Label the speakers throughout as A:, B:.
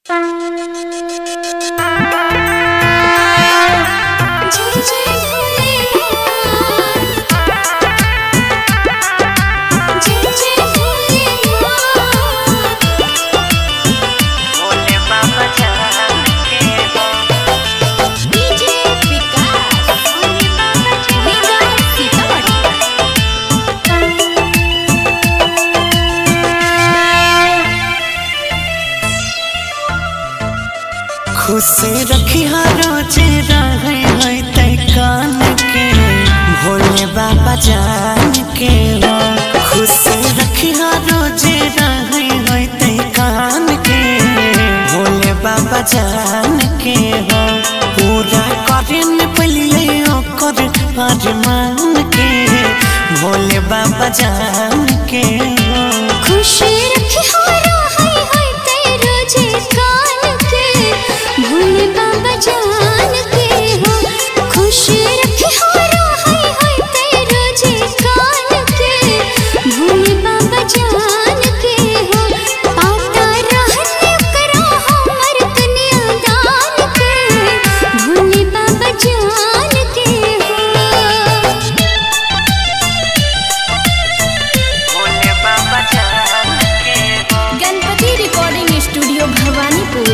A: खुश रखी रोजे रहे तै कान के भोले बाबा जान के हो। खुश रखी रोजे रहे तै कान के भोले बाबा जान के हो। पूरा करें पहले ओकर अरमान के भोले बाबा जान के हो।
B: खुश रखी भोले बाबा जान के हो। खुश रखी रोजे कान के भोले बाबा जान के हो। पाता रहने करा हमर कन्यादान के भोले बाबा जान के हो।
A: भोले बाबा जान के हो।
B: Ganapati recording studio Bhawanipur.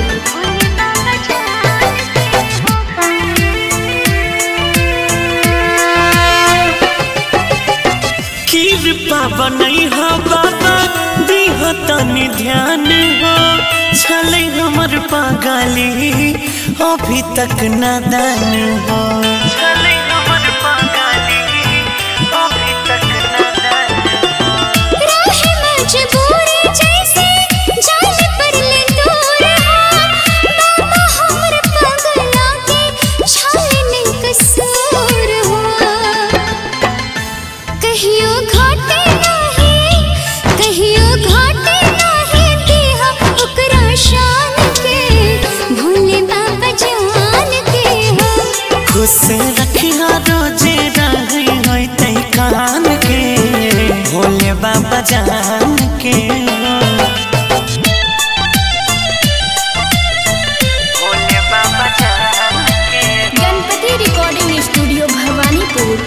A: कृपा बनई हो बाबा दीह तनी ध्यान हो। छले हमर पागली अभी तक नादान हो। छले हमर पागली अभी तक नादान हो।
B: राहे मजबूरी जैसे जान पर ले दूर हो। बाबा हमर पगला के छाले नहीं कसूर हो। कहियो घाटे नहीं दिहा ओकरा शान के भोले बाबा जान के हो।
A: खुश रखी रोजे रहे तै कान के भोले बाबा जान के हो। भोले बाबा जान के हो।
B: Ganapati recording studio Bhawanipur.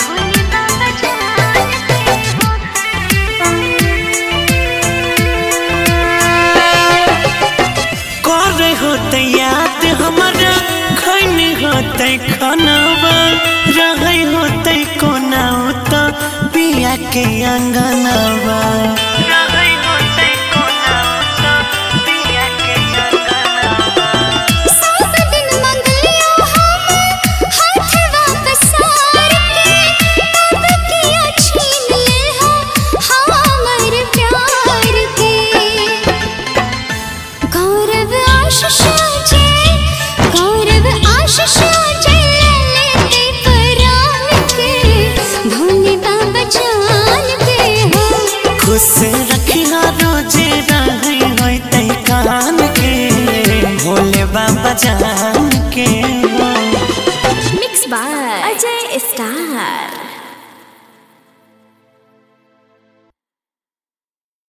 A: करे होते याद हमारा खैनी होते खानावा रहे होते कोना तो पिया के अंगनावा। रहे होते कोना तो पिया के अंगनावा।
B: सब दिन मंगलिया हम हाथ वापस आर के तब किया छीन ले हमर प्यार के। गौरव आशीष लेते परान के भोले बाबा जान के हो।
A: खुश रखी रोजे रहे तै कान के भोले बाबा जान के हो।
B: Mix by Ajay star.